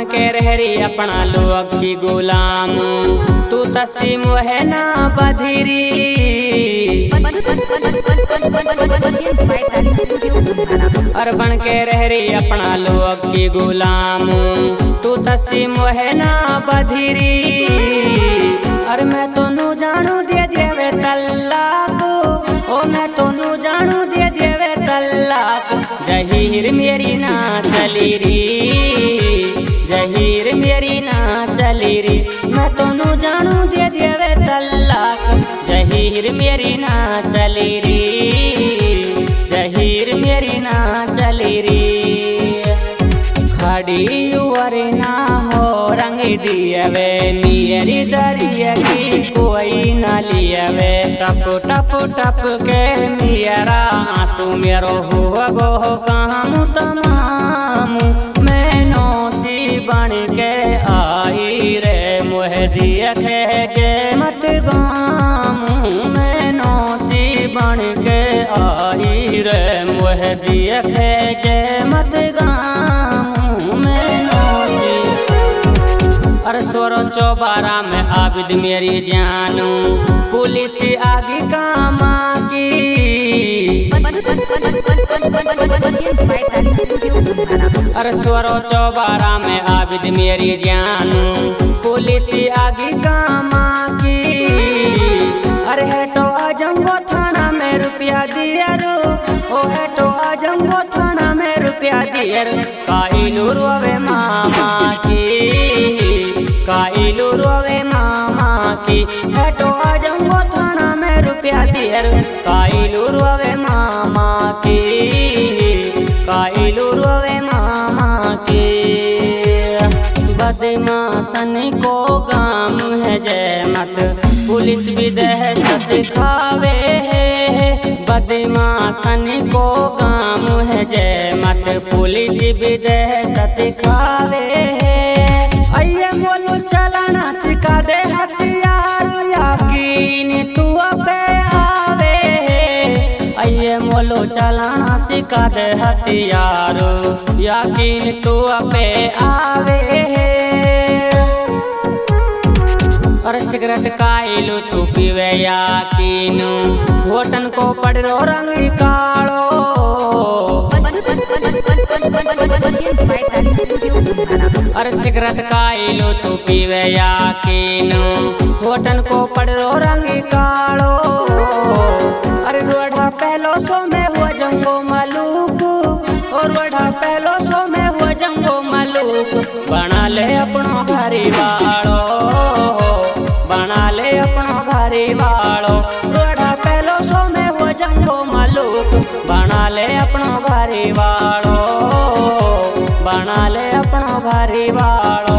बन के रह रही अपना लोग की गुलाम, तू तस्सीम है ना बधिरी। और बन के रह रही अपना लोग की गुलाम, तू तस्सीम है ना बधिरी। और मैं तो नू जानू दे देवे तल्लाक, ओ मैं तो नू जानू दे देवे तल्लाक। जहीर मेरी ना चली री, जहीर मेरी ना चली री। मैं तो नू जानू दे देवे तल्लाक, जहीर मेरी ना चली री, जहीर मेरी ना चली री। खड़ी उवर ना हो रंग दियवे मेरी दरिया की कोई ना लियवे। टप टप टप के मेरा आंसू मेरो हुआ गो काम तमाम। मैं नौसी बन के आई रे मुह दिया खे जे मत गाम। मैं नौसी बन के आई रे मुह दिया खे जे मत गाम। अरे 16-12 में आबिद मेरी जानू पुलिस आगे कामा की। अरे 16-12 में आबिद मेरी जानू पुलिस आगे कामा की। अरे हेटो आजमगो थाना में रुपया दिया रो, ओ हेटो आजमगो थाना में रुपया दिया रो। काइलू रोवे मामा की, काइलू रोवे मामा की। हेटो आजमगो थाना में रुपया दिया रो। काइलू रोवे मामा की, काइलू रोवे मामा की। बदमाशन को गाम है जय मत, पुलिस भी दहशत खावे है। बदमाशन को गाम है जय मत, पुलिस भी दहशत खावे है। आइए बोलो चलाना सिखा दे हथियार, यकीन तू पे आवे है। आइए बोलो चलाना सिखा दे हथियार, यकीन तू पे आवे है। और सिगरेट काइलू तू पीवे यकीन, होटन को पड़ रो रंग कालो। अरे सिगरेट काइलू तू पीवे यकीन, होटन को पड़ रो रंग कालो। अरे रोढ़ा पहलो सो में हुआ जंगो मलूक, और रोढ़ा पहलो सो में हुआ जंगो मलूक। बना ले अपनो घरी वालो, बना ले अपनो घरी वालो। रोढ़ा पहलो सो में हुआ जंगो मलूक। बना ले अपनो घरी वालो, बना ले अपनो घरी वालो।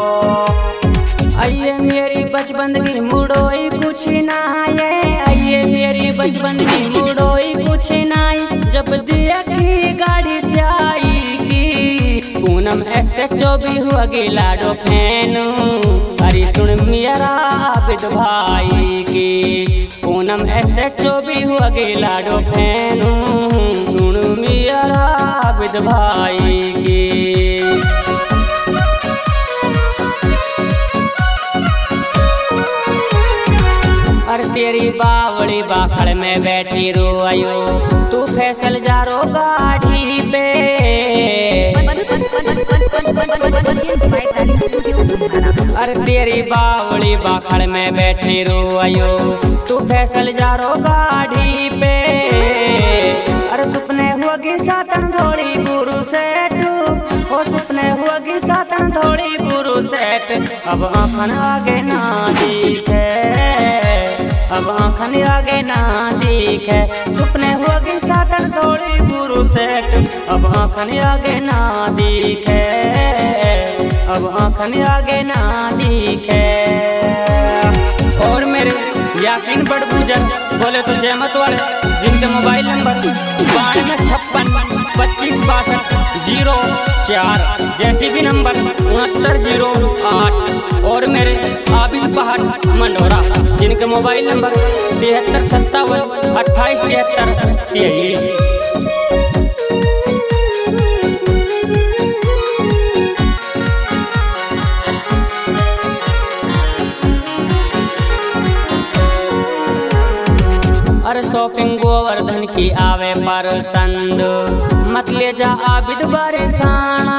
आइए मेरी बचपन की मुड़ोई कुछ ना आए, आइए मेरी बचपन की मुड़ोई कुछ ना आई। जब दिया की गाड़ी से आई की पूनम SHO भी हुआ गिलाडो फैनू। अरे सुन मेरा आबिद भाई की पूनम SHO भी हुआ गिलाडो फैनू। सुन मेरा आबिद भाई की। अरे तेरी बावड़ी बाखड़ में बैठी रोयो, तू फैसल जा रो गाड़ी पे। अरे तेरी बावड़ी बाखड़ में बैठी रोयो, तू फैसल जा रो गाड़ी पे। अरे सुपने हुआ सातन धोड़ी गुरु सेठ, ओ सुपने हुआ सातन धोड़ी गुरु सेठ। अब आँखन आगे ना दिखे, अब आँखन आगे ना दिखे। सुपने हुआ सातन धोड़ी गुरु सेठ। अब आँखन आगे ना दिखे, अब आँखन आगे ना दिखे। और मेरे यकीन बड़ गुजर बोले तो जहमत वाले, जिनके मोबाइल नंबर 9256256204, जैसी भी नंबर 6908। और मेरे आबिद पहाड़ मंडोरा, जिनके मोबाइल नंबर 73572873। गोवर्धन की आवे परसंद, मत ले जा आबिद बरसाना।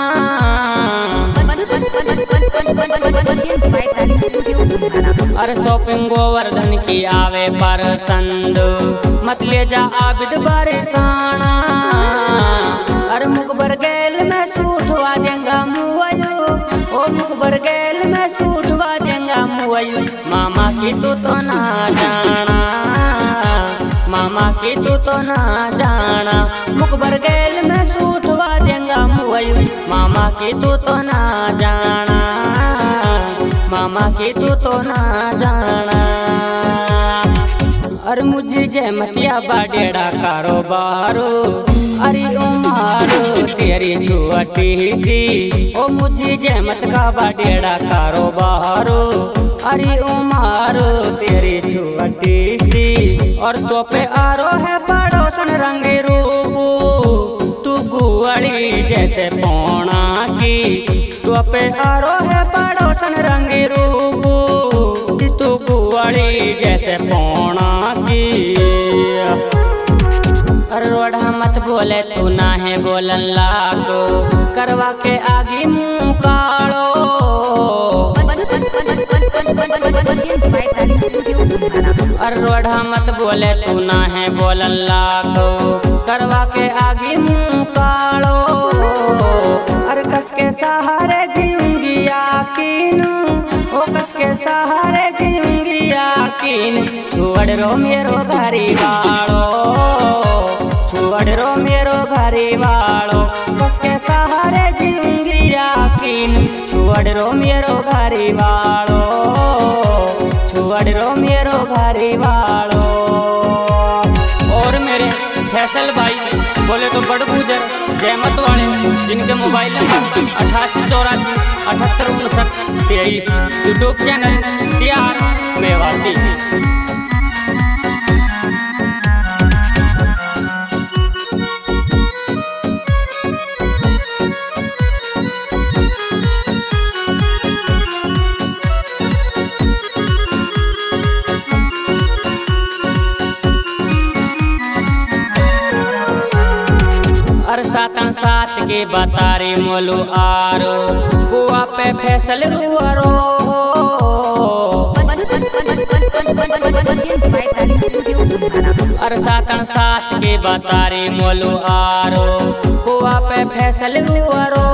अरे शॉपिंग गोवर्धन की आवे परसंद, मत ले जा आबिद बरसाना। अरे मुकबर गैल में सूठवा देंगा मुआयो, ओ मुकबर गैल में सूठवा देंगा मुआयो। मामा की तू तो ना जाना, मामा की तू तो ना जाना, मुकबर गैल में सूठवा देंगा मुआयो। मामा की तू तो ना जाना, मामा की तू तो ना जाना। अरे मुझे जय मतिया बाडेड़ा कारोबारो, अरे उमारो तेरी छुअटी सी, ओ मुझे जय मत का बाडेड़ा कारोबारो। अरे उमारो तेरी छुअटी सी, और तो पे आरो है पड़ोसन रंगे रूपू। तू गुआड़ी जैसे पौना की, तो पे आरो है पड़ोसन रंगे रूपू। तू गुआड़ी जैसे पौना की। अरे रोड़ा मत बोले तू ना है बोलन लागो, करवा के आगे मुँह काड़ो। अरे रोड़ा मत बोले तू ना है बोलन लागो, करवा के आगे मुँह काड़ो। अरे कस के सहारे जीऊंगी याकीन, ओ कस के सहारे जीऊंगी याकीन। छोड़ रो मेरो घरी वालो, छोड़ रो मेरो घरी वालो, कस के सहारे जीऊंगी याकीन। छोड़ रो मेरो घरी वालो, छोड़ रो मेरो घरी वालो। और मेरे फैसल भाई बोले तो बड़ गुजर जहमत वाले, जिनके mobile number 8884 7859 23, YouTube channel TR Mewati. अरे सातन सात के बतारे मोलू आरो, कुआ पे फैसल रुआरो। अरे सातन सात के बतारे मोलू आरो, कुआ पे फैसल रुआरो।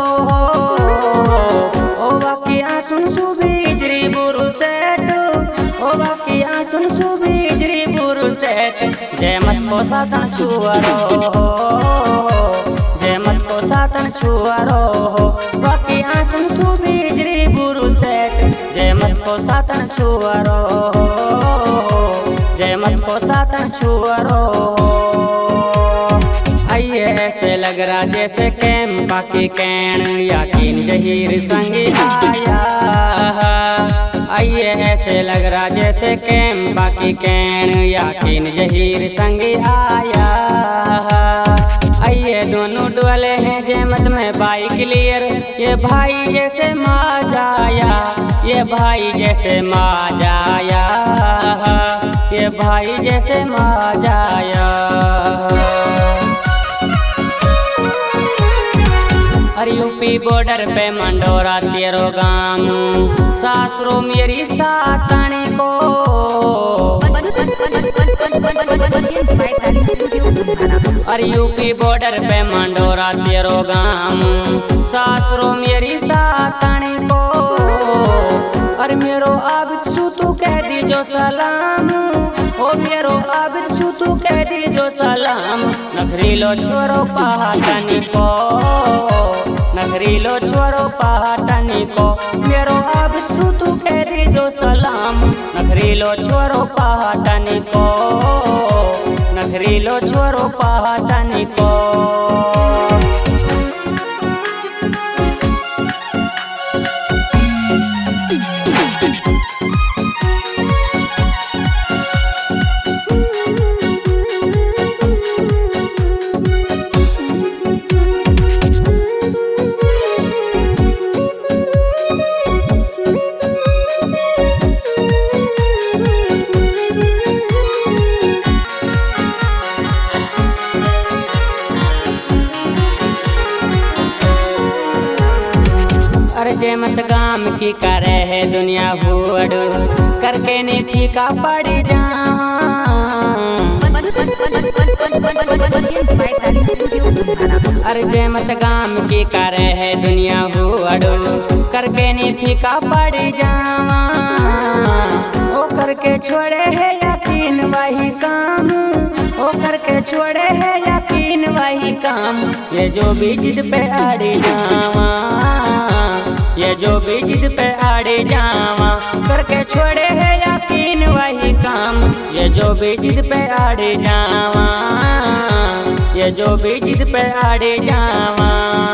ओ बाकिया सुन सुबीजरी बुरु सेठ, ओ बाकिया सुन सुबीजरी बुरु सेठ। जय मत को सातन छुआरो, जय मत को सातन छुआरो। बाकी आसन सुबीजरी बुरु सेठ, जय मत को सातन छुआरो, जय मत को सातन छुआरो। आइए ऐसे लग रहा जैसे कैम बाकी कैन, याकीन जहीर संग आया। आइए ऐसे लग रहा जैसे कैम बाकी कैन, याकीन जहीर संग आया। आइए दोनों डोले हैं जहमत में बाइक क्लियर, ये भाई जैसे माजाया, ये भाई जैसे माजाया, ये भाई जैसे माजाया। अरे यूपी बॉर्डर पे मंडोरा तेरो गाम, सासरो मेरी सातनी को। अरे यूपी बॉर्डर पे मंडोरा तेरो गाम, सासरो मेरी सातनी को। अरे मेरो आबिद सू तू कह दीजो सलाम, ओ मेरो आबिद सू तू कह दीजो सलाम। नखरीलो छोरो पहाटनी को, नखरीलो छोरो पहाटनी को। मेरो आबिद सू तू कह दीजो सलाम। नखरीलो छोरो पहाटनी को, नखरीलो छोरो पहाटनी को। अरे जे मत गाम की करे है दुनिया हुअड़ करके नहीं फीका पड़ जा। अरे जे मत गाम की करे है दुनिया हुअड़ करके नहीं फीका पड़ जावा। ओ करके छोड़े है यकीन वही काम, ओ करके छोड़े है यकीन वही काम। ये जो भी जिद पे अड़ जावा, ये जो भी जिद पे अड़ जावा करके छोड़े है यकीन वही काम। ये जो भी जिद पे अड़ जावा, ये जो भी जिद पे अड़ जावा।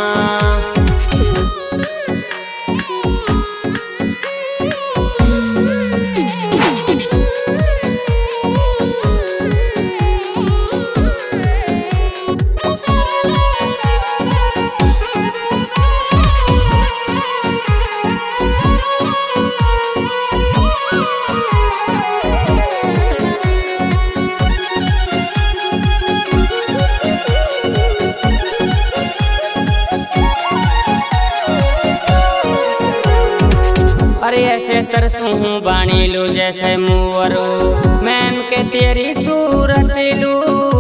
अरे ऐसे तरसू हूँ बाणी लू जैसे मुअरो मैम के तेरी सूरत लू।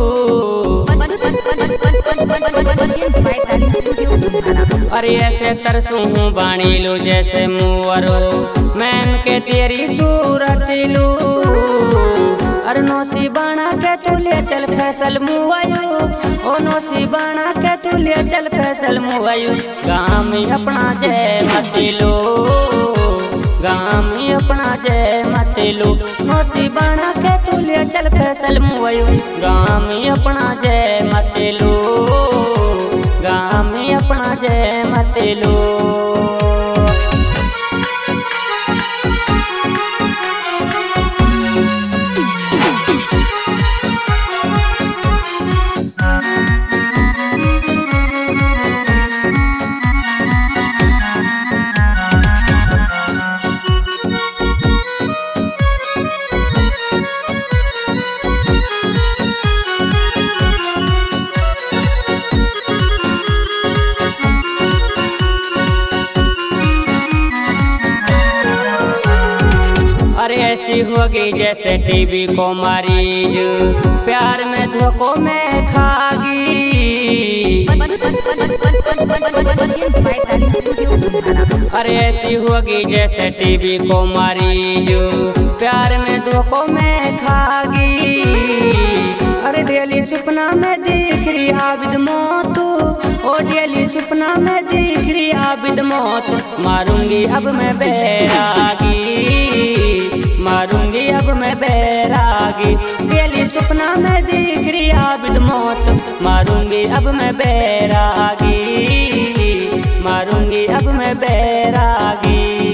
अरे ऐसे तरसू हूँ बाणी लू जैसे मुअरो मैम के तेरी सूरत लू। अरे नौसी बाणा के तुले चल फैसल मुआयु, ओ नौसी बाणा के तुले चल फैसल मुआयु। गाम अपना जय मतिलो, गाम अपना जय मतिलो। नौसी बाणा के तुले चल फैसल मुआयु। गाम अपना जय मतिलो, गाम अपना जय मतिलो। अरे ऐसी होगी जैसे टीबी को मरीज प्यार में धोखों में खागी। अरे ऐसी होगी जैसे टीबी को मरीज प्यार में धोखों में खागी। अरे डेली सपना में दिख रही आबिद मौत, ओ डेली सपना में दिख रही आबिद मौत। मारूंगी अब मैं बैरागी, मारूंगी अब मैं बैरागी। डेली सपना में दिख रही आबिद मौत। मारूंगी अब मैं बैरागी, मारूंगी अब मैं बैरागी।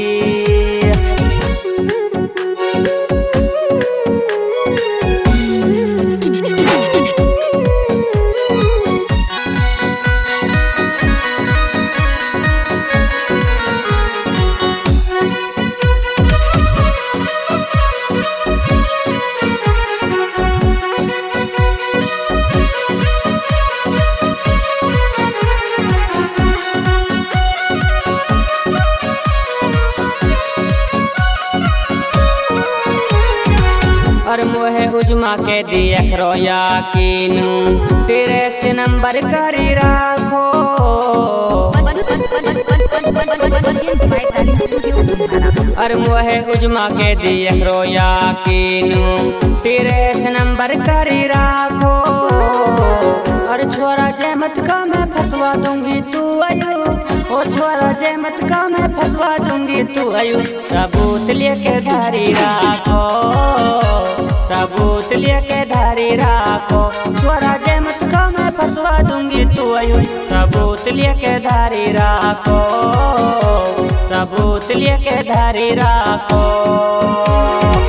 और मोहे उजमा के देख रो यकीन तेरे से नंबर करी राखो। और मोहे उजमा के देख रो यकीन तेरे से नंबर करी राखो। और छोरा जहमत का मैं फंसवा दूंगी तू आयु, ओ छोरा जहमत का मैं फंसवा दूंगी तू आयु। सबूत लेके धारी राखो, सबूत लेके धारी राखो। छोरा जहमत का मैं फंसवा दूंगी तू आयु। सबूत लेके धारी राखो, सबूत लेके धारी राखो।